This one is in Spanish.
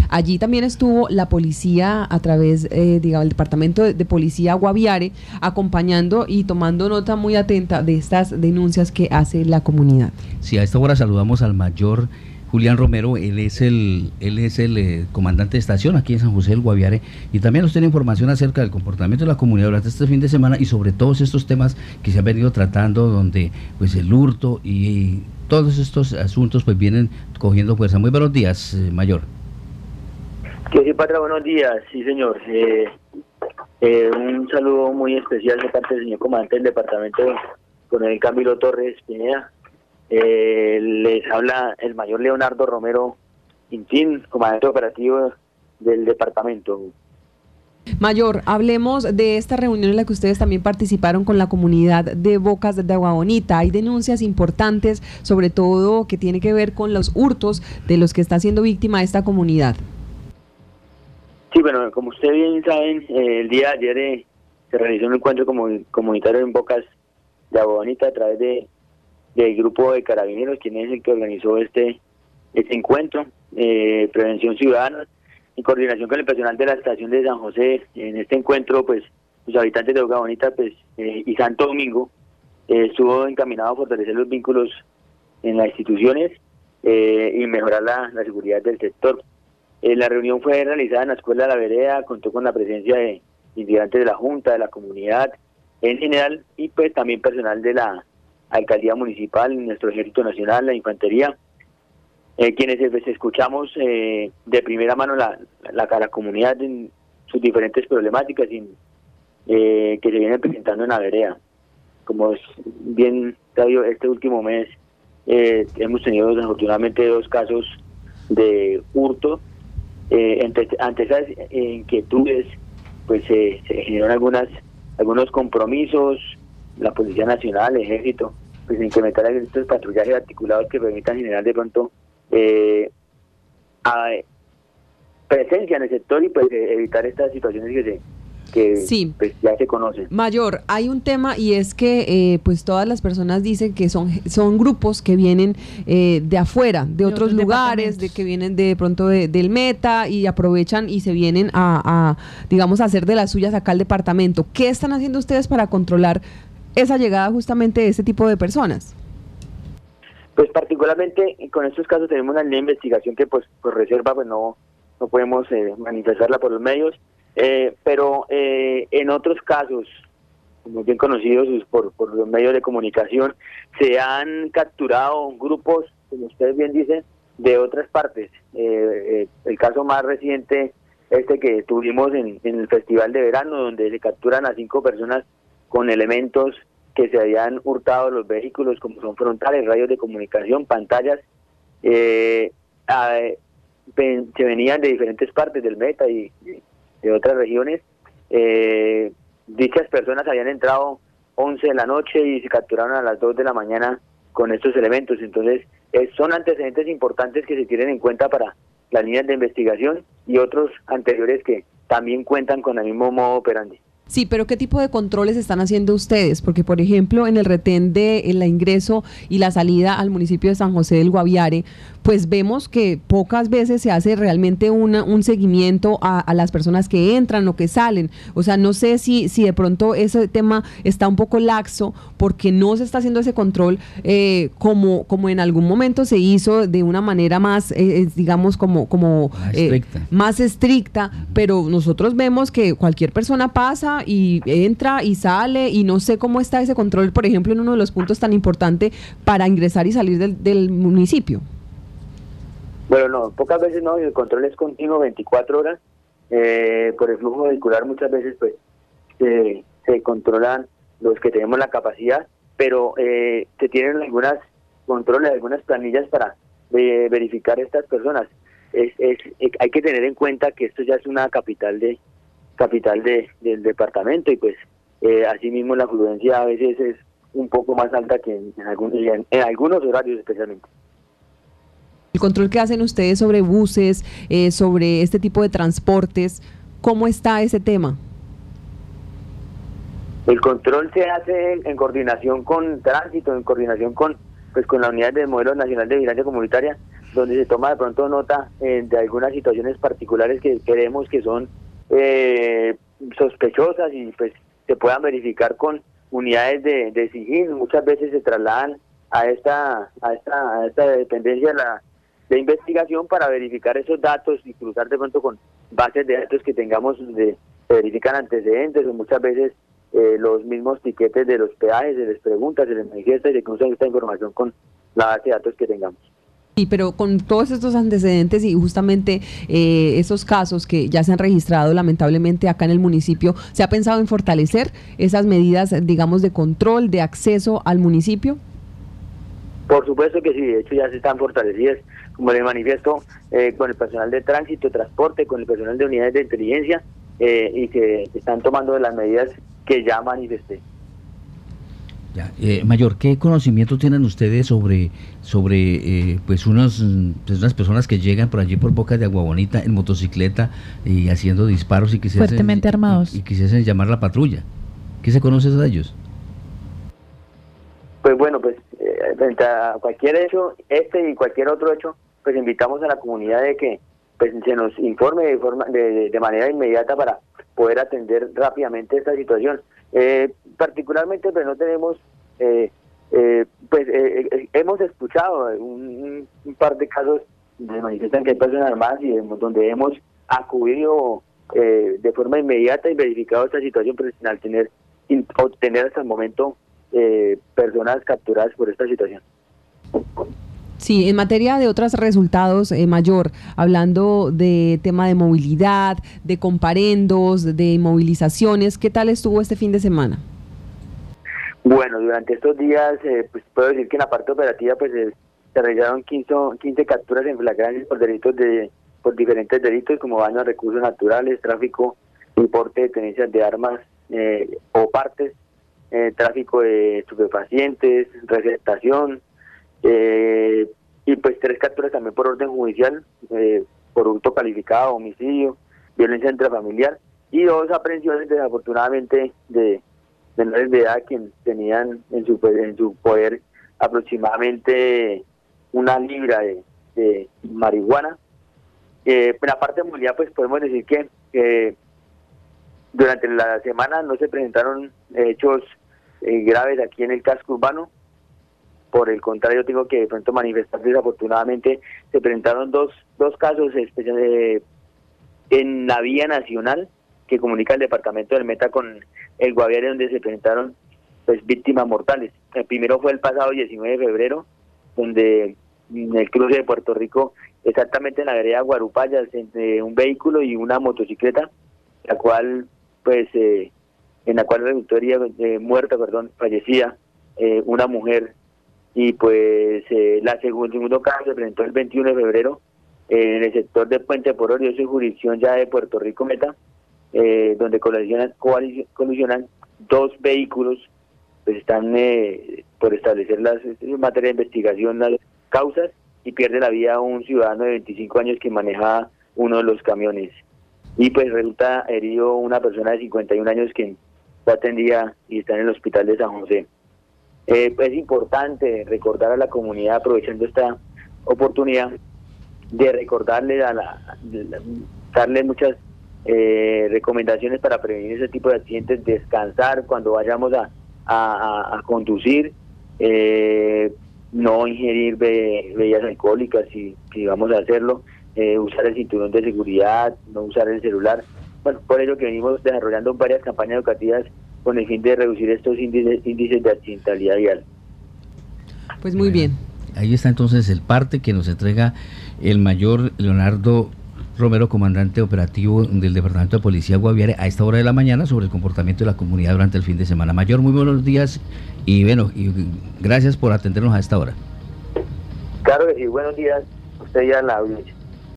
Allí también estuvo la policía a través, digamos, el departamento de policía Guaviare, acompañando y tomando nota muy atenta de estas denuncias que hace la comunidad. Sí, a esta hora saludamos al mayor Julián Romero. Él es el comandante de estación aquí en San José del Guaviare, y también nos tiene información acerca del comportamiento de la comunidad durante este fin de semana y sobre todos estos temas que se han venido tratando, donde pues el hurto y todos estos asuntos pues vienen cogiendo fuerza. Muy buenos días, mayor. Que sí, Patra, buenos días. Sí, señor. Un saludo muy especial de parte del señor comandante del departamento, coronel Camilo Torres Pineda. Les habla el mayor Leonardo Romero Quintín, comandante operativo del departamento. Mayor, hablemos de esta reunión en la que ustedes también participaron con la comunidad de Bocas de Agua Bonita. Hay denuncias importantes, sobre todo que tiene que ver con los hurtos de los que está siendo víctima esta comunidad. Sí, bueno, como ustedes bien saben, el día de ayer se realizó un encuentro comunitario en Bocas de Agua Bonita a través del grupo de carabineros, quien es el que organizó este encuentro, Prevención Ciudadana, en coordinación con el personal de la estación de San José. En este encuentro, pues, los habitantes de Agua Bonita y Santo Domingo estuvo encaminado a fortalecer los vínculos en las instituciones y mejorar la seguridad del sector. La reunión fue realizada en la Escuela de la Vereda, contó con la presencia de integrantes de la Junta, de la comunidad en general, y pues también personal de la Alcaldía Municipal, nuestro Ejército Nacional, la Infantería, quienes escuchamos de primera mano la comunidad en sus diferentes problemáticas que se vienen presentando en la vereda. Como es bien sabido, este último mes hemos tenido desafortunadamente 2 casos de hurto. Ante esas inquietudes, pues se generaron algunos compromisos. La Policía Nacional, el Ejército, pues incrementar estos patrullajes articulados que permitan generar de pronto presencia en el sector y pues evitar estas situaciones que sí, pues ya se conocen. Mayor, hay un tema, y es que pues todas las personas dicen que son grupos que vienen de afuera, de otros lugares, de que vienen de pronto del Meta, y aprovechan y se vienen digamos, a hacer de las suyas acá al departamento. ¿Qué están haciendo ustedes para controlar esa llegada justamente de ese tipo de personas? Pues particularmente con estos casos tenemos una línea de investigación que pues por reserva pues no podemos manifestarla por los medios, pero en otros casos, muy bien conocidos por los medios de comunicación, se han capturado grupos, como ustedes bien dicen, de otras partes. El caso más reciente, que tuvimos en el Festival de Verano, donde se capturan a 5 personas con elementos que se habían hurtado los vehículos, como son frontales, radios de comunicación, pantallas, se venían de diferentes partes del Meta y de otras regiones. Dichas personas habían entrado 11 de la noche y se capturaron a las 2 de la mañana con estos elementos. Entonces, son antecedentes importantes que se tienen en cuenta para las líneas de investigación y otros anteriores que también cuentan con el mismo modo operandi. Sí, pero ¿qué tipo de controles están haciendo ustedes? Porque, por ejemplo, en el retén de el ingreso y la salida al municipio de San José del Guaviare, pues vemos que pocas veces se hace realmente un seguimiento a las personas que entran o que salen. O sea, no sé si de pronto ese tema está un poco laxo porque no se está haciendo ese control como en algún momento se hizo de una manera más, digamos, más estricta, pero nosotros vemos que cualquier persona pasa y entra y sale, y no sé cómo está ese control, por ejemplo, en uno de los puntos tan importantes para ingresar y salir del municipio. Bueno, no, pocas veces no, el control es continuo, 24 horas, por el flujo vehicular muchas veces pues se controlan los que tenemos la capacidad, pero se tienen algunas controles, algunas planillas para verificar estas personas. Hay que tener en cuenta que esto ya es una capital del departamento, y pues asimismo la afluencia a veces es un poco más alta que en algunos horarios especialmente. El control que hacen ustedes sobre buses, sobre este tipo de transportes, ¿cómo está ese tema? El control se hace en coordinación con tránsito, en coordinación con la unidad del Modelo Nacional de Vigilancia Comunitaria, donde se toma de pronto nota de algunas situaciones particulares que creemos que son sospechosas y pues se puedan verificar con unidades de sigilo. Muchas veces se trasladan a esta dependencia de investigación para verificar esos datos y cruzar de pronto con bases de datos que tengamos se verifican antecedentes, o muchas veces los mismos tiquetes de los peajes, se les pregunta, se les manifiesta y se cruza esta información con la base de datos que tengamos. Sí, pero con todos estos antecedentes y justamente esos casos que ya se han registrado lamentablemente acá en el municipio, ¿se ha pensado en fortalecer esas medidas, digamos, de control, de acceso al municipio? Por supuesto que sí, de hecho ya se están fortalecidas, como les manifiesto, con el personal de tránsito, transporte, con el personal de unidades de inteligencia, y que están tomando las medidas que ya manifesté. Ya, Mayor, ¿qué conocimiento tienen ustedes sobre pues unas personas que llegan por allí por Bocas de Agua Bonita en motocicleta y haciendo disparos y quisiesen, fuertemente armados y quisiesen llamar la patrulla? ¿Qué se conoce de ellos? Pues bueno, pues frente a cualquier hecho, y cualquier otro hecho, pues invitamos a la comunidad de que pues se nos informe de manera inmediata para poder atender rápidamente esta situación. Particularmente pues no tenemos hemos escuchado un par de casos donde manifiestan que hay personas armadas y donde hemos acudido de forma inmediata y verificado esta situación, pero sin obtener hasta el momento personas capturadas por esta situación. Sí, en materia de otros resultados, Mayor, hablando de tema de movilidad, de comparendos, de movilizaciones, ¿qué tal estuvo este fin de semana? Bueno, durante estos días, pues puedo decir que en la parte operativa pues se realizaron 15 capturas en flagrancia por diferentes delitos como daño a recursos naturales, tráfico y porte de tenencias de armas o partes, tráfico de estupefacientes, receptación, y pues 3 capturas también por orden judicial, por hurto calificado, homicidio, violencia intrafamiliar, y 2 aprehensiones desafortunadamente de menores de edad que tenían en su poder aproximadamente 1 libra de marihuana. En la parte de movilidad pues podemos decir que durante la semana no se presentaron hechos graves aquí en el casco urbano. Por el contrario, tengo que de pronto manifestar desafortunadamente se presentaron dos casos especiales en la vía nacional que comunica el departamento del Meta con el Guaviare, donde se presentaron pues víctimas mortales. El primero fue el pasado 19 de febrero, donde en el cruce de Puerto Rico, exactamente en la vereda Guarupayas, entre un vehículo y una motocicleta, en la cual resultó fallecida una mujer. Y pues el segundo caso se presentó el 21 de febrero en el sector de Puente Pororio, eso es jurisdicción ya de Puerto Rico Meta, donde colisionan 2 vehículos, pues están por establecer en materia de investigación las causas, y pierde la vida un ciudadano de 25 años que manejaba uno de los camiones. Y pues resulta herido una persona de 51 años que está atendida y está en el hospital de San José. Es importante recordar a la comunidad, aprovechando esta oportunidad, de recordarle darle muchas recomendaciones para prevenir ese tipo de accidentes: descansar cuando vayamos a conducir, no ingerir bebidas alcohólicas si vamos a hacerlo, usar el cinturón de seguridad, no usar el celular. Bueno, por ello que venimos desarrollando varias campañas educativas con el fin de reducir estos índices de accidentalidad vial. Pues muy bien. Ahí está entonces el parte que nos entrega el mayor Leonardo Romero, comandante operativo del Departamento de Policía Guaviare, a esta hora de la mañana, sobre el comportamiento de la comunidad durante el fin de semana. Mayor, muy buenos días y gracias por atendernos a esta hora. Claro que sí, buenos días a usted y a la audiencia.